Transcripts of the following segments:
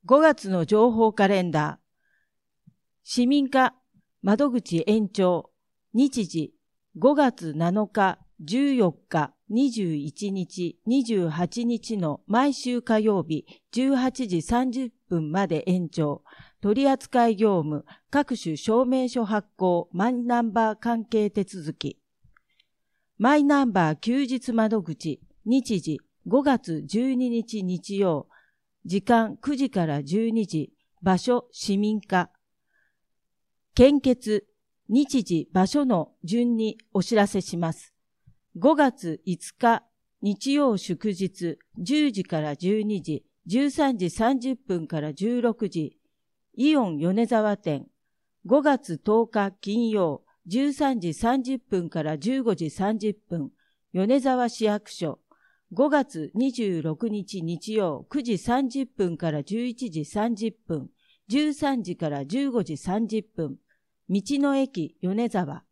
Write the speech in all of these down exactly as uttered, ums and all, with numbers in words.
ごがつの情報カレンダー。市民課窓口延長。日時ごがつなのか、じゅうよっか、にじゅういちにち、にじゅうはちにちの毎週火曜日じゅうはちじさんじゅっぷんまで延長。取扱業務、各種証明書発行、マイナンバー関係手続き。マイナンバー休日窓口。日時ごがつじゅうににち日曜。時間くじからじゅうにじ。場所市民課。献血。日時場所の順にお知らせします。ごがついつか日曜祝日じゅうじからじゅうにじ、じゅうさんじさんじゅっぷんからじゅうろくじ。イオン米沢店。ごがつとおか金曜じゅうさんじさんじゅっぷんからじゅうごじさんじゅっぷん。米沢市役所。ごがつにじゅうろくにち日曜くじさんじゅっぷんからじゅういちじさんじゅっぷん。じゅうさんじからじゅうごじさんじゅっぷん。道の駅米沢。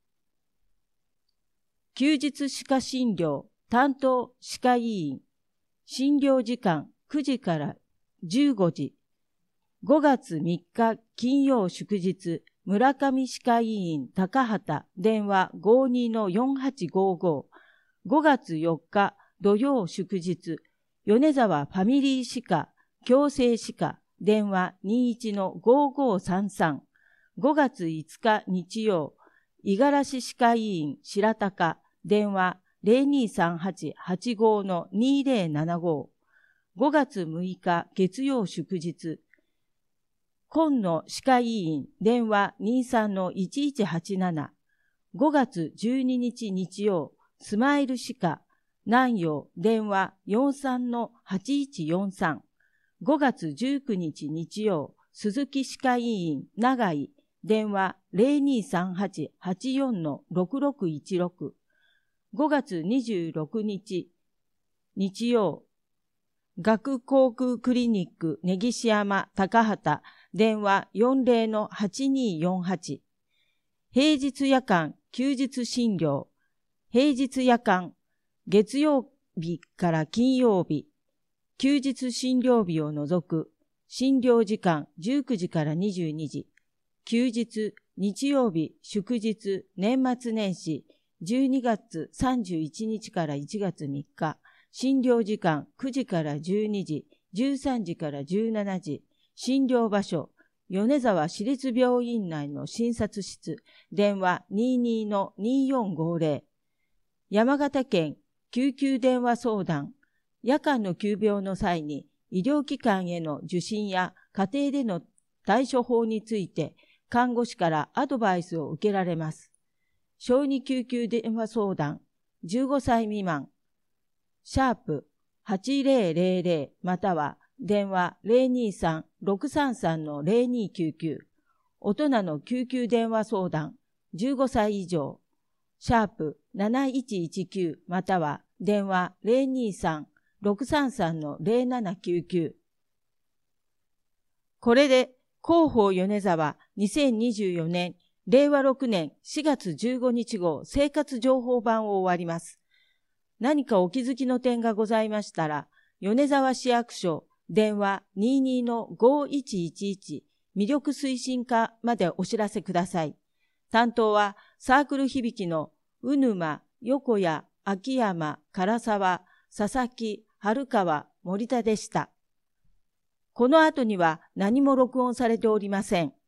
休日歯科診療担当歯科医院。診療時間くじからじゅうごじ。ごがつみっか金曜祝日村上歯科医院高畑電話 ごじゅうにのよんはちごご。ごがつよっか土曜祝日米沢ファミリー歯科矯正歯科電話 にじゅういちのごごさんさん。ごがついつか日曜五十嵐歯科医院白鷹電話 ゼロにさんはちはちごのにぜろななご。ごがつむいか月曜祝日今野歯科医院電話 にじゅうさんのいちいちはちなな。ごがつじゅうににち日曜スマイル歯科南陽電話 よんじゅうさんのはちいちよんさん。ごがつじゅうくにち日曜鈴木歯科医院長井電話 ゼロにさんはちはちよんのろくろくいちろく。ごがつにじゅうろくにち日曜学航空クリニック根岸山高畑電話 よんじゅうのはちによんはち。平日夜間休日診療平日夜間月曜日から金曜日休日診療日を除く診療時間じゅうくじからにじゅうにじ。休日、日曜日、祝日、年末年始、じゅうにがつさんじゅういちにちからいちがつみっか。診療時間くじからじゅうにじ、じゅうさんじからじゅうしちじ。診療場所、米沢市立病院内の診察室、電話 にじゅうにのにじゅうよんごぜろ。山形県救急電話相談、夜間の急病の際に医療機関への受診や家庭での対処法について看護師からアドバイスを受けられます。小児救急電話相談、じゅうごさい未満、シャープはちぜろぜろぜろまたは電話 ゼロにさんろくさんさんのゼロにきゅうきゅう。大人の救急電話相談、じゅうごさい以上、シャープなないちいちきゅうまたは電話 ゼロにさんろくさんさんのゼロななきゅうきゅう。これで広報米沢にせんにじゅうよねんれいわろくねんしがつじゅうごにち号生活情報版を終わります。何かお気づきの点がございましたら、米沢市役所電話 にじゅうにのごいちいちいち 魅力推進課までお知らせください。担当はサークル響きのうぬま、横谷、秋山、唐沢、佐々木、春川、森田でした。この後には何も録音されておりません。